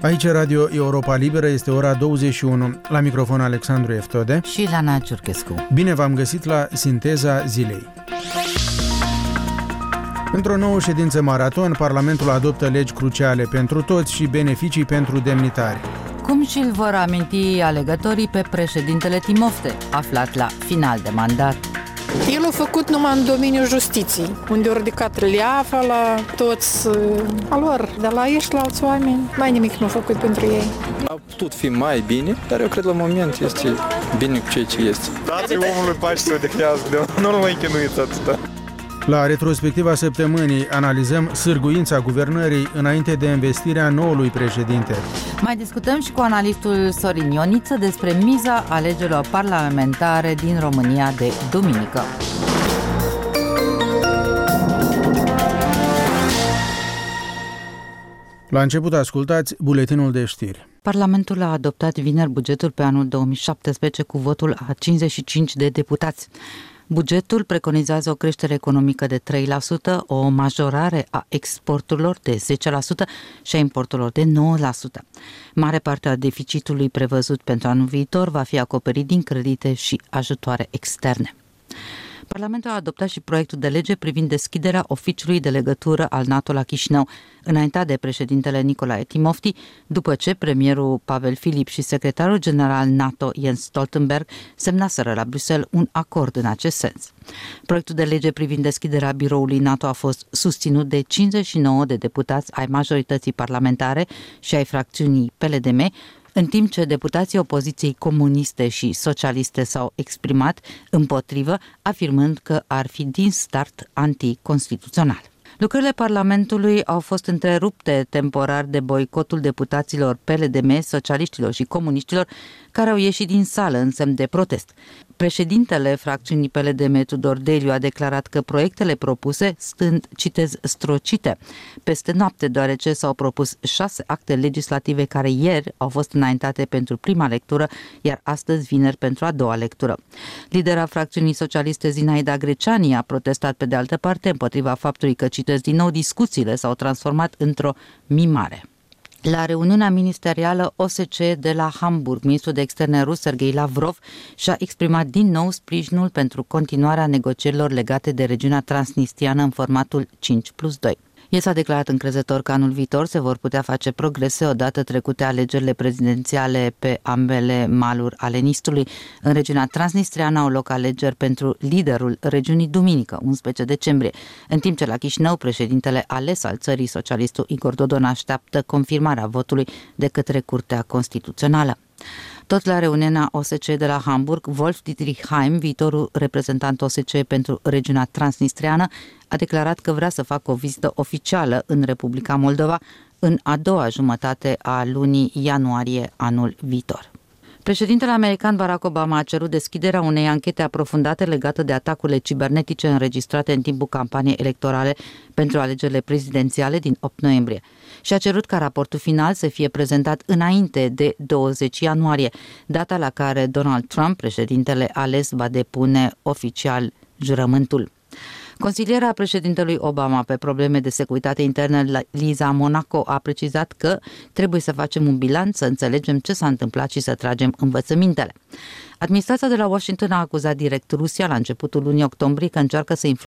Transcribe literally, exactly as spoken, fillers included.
Aici Radio Europa Liberă, este ora douăzeci și unu. La microfon Alexandru Eftode și Lana Ciurchescu. Bine v-am găsit la Sinteza Zilei. Într-o nouă ședință maraton, Parlamentul adoptă legi cruciale pentru toți și beneficii pentru demnitari. Cum și-l vor aminti alegătorii pe președintele Timofte, aflat la final de mandat. El a făcut numai în domeniul justiției, unde a ridicat reliafa la toți a lor, de la ei și la alți oameni. Mai nimic nu a făcut pentru ei. A putut fi mai bine, dar eu cred la moment este bine cu ceea ce este. Dați-i omului pace să odihnească, nu-l mai chinuiți atâta. La retrospectiva săptămânii analizăm sârguința guvernării înainte de investirea noului președinte. Mai discutăm și cu analistul Sorin Ioniță despre miza alegerilor parlamentare din România de duminică. La început ascultați buletinul de știri. Parlamentul a adoptat vineri bugetul pe anul două mii șaptesprezece cu votul a cincizeci și cinci de deputați. Bugetul preconizează o creștere economică de trei la sută, o majorare a exporturilor de zece la sută și a importurilor de nouă la sută. Mare parte a deficitului prevăzut pentru anul viitor va fi acoperit din credite și ajutoare externe. Parlamentul a adoptat și proiectul de lege privind deschiderea oficiului de legătură al NATO la Chișinău, înaintat de președintele Nicolae Timofti, după ce premierul Pavel Filip și secretarul general NATO Jens Stoltenberg semnaseră la Bruxelles un acord în acest sens. Proiectul de lege privind deschiderea biroului NATO a fost susținut de cincizeci și nouă de deputați ai majorității parlamentare și ai fracțiunii P L D M, în timp ce deputații opoziției comuniste și socialiste s-au exprimat împotrivă, afirmând că ar fi din start anticonstituțional. Lucrările Parlamentului au fost întrerupte temporar de boicotul deputaților P L D M, socialiștilor și comuniștilor, care au ieșit din sală în semn de protest. Președintele fracțiunii P L D M, Tudor Deliu, a declarat că proiectele propuse sunt, citez, strocite peste noapte, deoarece s-au propus șase acte legislative care ieri au fost înaintate pentru prima lectură, iar astăzi, vineri, pentru a doua lectură. Lidera fracțiunii socialiste Zinaida Greceani a protestat pe de altă parte împotriva faptului că, citez din nou, discuțiile s-au transformat într-o mimare. La reuniunea ministerială O S C E de la Hamburg, ministrul de externe rus Sergei Lavrov și-a exprimat din nou sprijinul pentru continuarea negocierilor legate de regiunea transnistriană în formatul cinci plus doi. El s-a declarat încrezător că anul viitor se vor putea face progrese odată trecute alegerile prezidențiale pe ambele maluri ale Nistrului. În regiunea transnistriană au loc alegeri pentru liderul regiunii duminică, unsprezece decembrie, în timp ce la Chișinău președintele ales al țării, socialistul Igor Dodon, așteaptă confirmarea votului de către Curtea Constituțională. Tot la reuniunea O S C E de la Hamburg, Wolf Dietrich Heim, viitorul reprezentant O S C E pentru regiunea transnistriană, a declarat că vrea să facă o vizită oficială în Republica Moldova în a doua jumătate a lunii ianuarie anul viitor. Președintele american Barack Obama a cerut deschiderea unei anchete aprofundate legate de atacurile cibernetice înregistrate în timpul campaniei electorale pentru alegerile prezidențiale din opt noiembrie și a cerut ca raportul final să fie prezentat înainte de douăzeci ianuarie, data la care Donald Trump, președintele ales, va depune oficial jurământul. Consiliera președintelui Obama pe probleme de securitate internă, Liza Monaco, a precizat că trebuie să facem un bilanț, să înțelegem ce s-a întâmplat și să tragem învățămintele. Administrația de la Washington a acuzat direct Rusia la începutul lunii octombrie că încearcă să